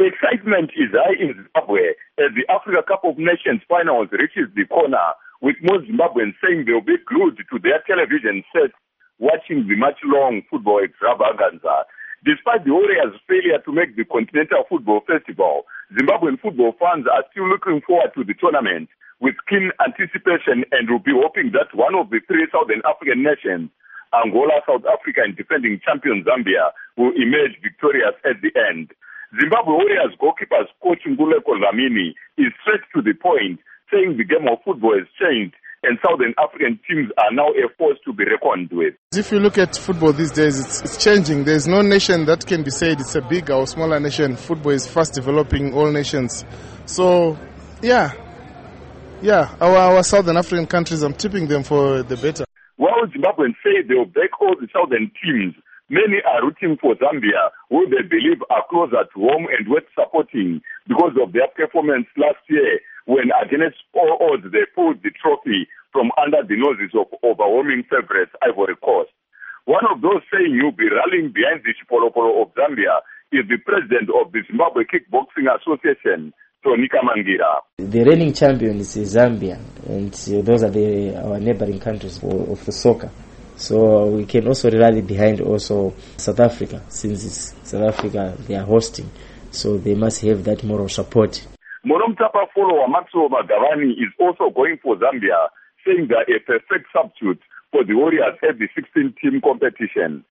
Excitement is high in Zimbabwe as the Africa Cup of Nations finals reaches the corner, with most Zimbabweans saying they'll be glued to their television sets watching the much-long football extravaganza. Despite the Warriors' failure to make the Continental Football Festival, Zimbabwean football fans are still looking forward to the tournament with keen anticipation and will be hoping that one of the three Southern African nations, Angola, South Africa, and defending champion Zambia, will emerge victorious at the end. Zimbabwe Warriors goalkeeper coach Nguleko Dlamini is straight to the point, saying the game of football has changed and Southern African teams are now a force to be reckoned with. If you look at football these days, it's changing. There's no nation that can be said it's a big or smaller nation. Football is fast developing all nations. So, our Southern African countries, I'm tipping them for the better. While Zimbabweans say they'll back all the Southern teams, many are rooting for Zambia, who they believe are closer to home and worth supporting because of their performance last year when against all odds they pulled the trophy from under the noses of overwhelming favourites Ivory Coast. One of those saying you'll be rallying behind the Chipolopolo of Zambia is the president of the Zimbabwe Kickboxing Association, Tony Kamangira. The reigning champion is Zambia, and those are our neighboring countries of the soccer. So we can also rally behind also South Africa, since it's South Africa they are hosting. So they must have that moral support. Monomtapa follower Maxwell Magavani is also going for Zambia, saying they're a perfect substitute for the Warriors at the 16-team competition.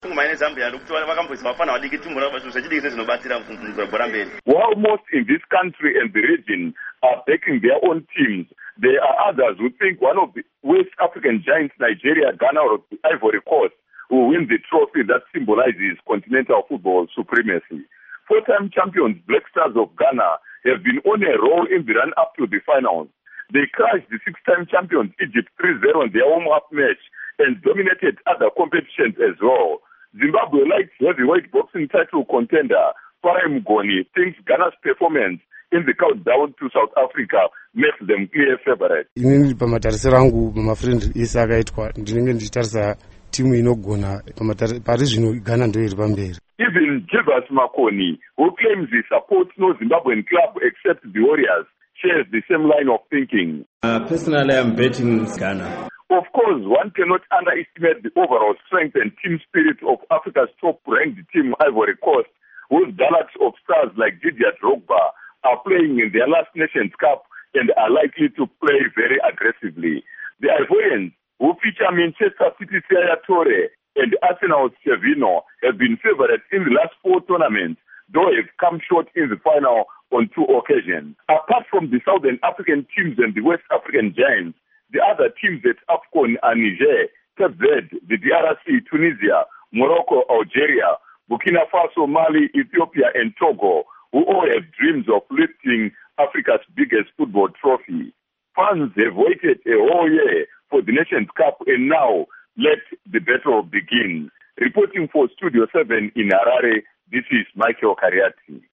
While most in this country and the region are backing their own teams, there are others who think one of the West African giants, Nigeria, Ghana, or Ivory Coast, will win the trophy that symbolizes continental football supremacy. Four-time champions Black Stars of Ghana have been on a roll in the run-up to the finals. They crushed the six-time champions Egypt 3-0 in their warm-up match and dominated other competitions as well. Zimbabwe light heavyweight boxing title contender Farai Mugoni thinks Ghana's performance in the countdown to South Africa makes them clear favorites. Inini pamatarisiro angu mafriend isi akaitwa ndinenge ndichitarisa timu inogona pari zvino Ghana ndio iri pamberi. Even Jivas Makoni, who claims he supports no Zimbabwean club except the Warriors, shares the same line of thinking. Personally, I'm betting Ghana. Of course, one cannot underestimate the overall strength and team spirit of Africa's top-ranked team, Ivory Coast, whose galaxy of stars like Didier Drogba are playing in their last Nations Cup and are likely to play very aggressively. The Ivorians, who feature Manchester City's Yaya Toure and Arsenal's Chevino, have been favorites in the last four tournaments, though have come short in the final on two occasions. Apart from the Southern African teams and the West African giants, the other teams at AFCON are Niger, Cape Verde, the DRC, Tunisia, Morocco, Algeria, Burkina Faso, Mali, Ethiopia, and Togo, who all have dreams of lifting Africa's biggest football trophy. Fans have waited a whole year for the Nations Cup, and now let the battle begin. Reporting for Studio 7 in Harare, this is Michael Kariati.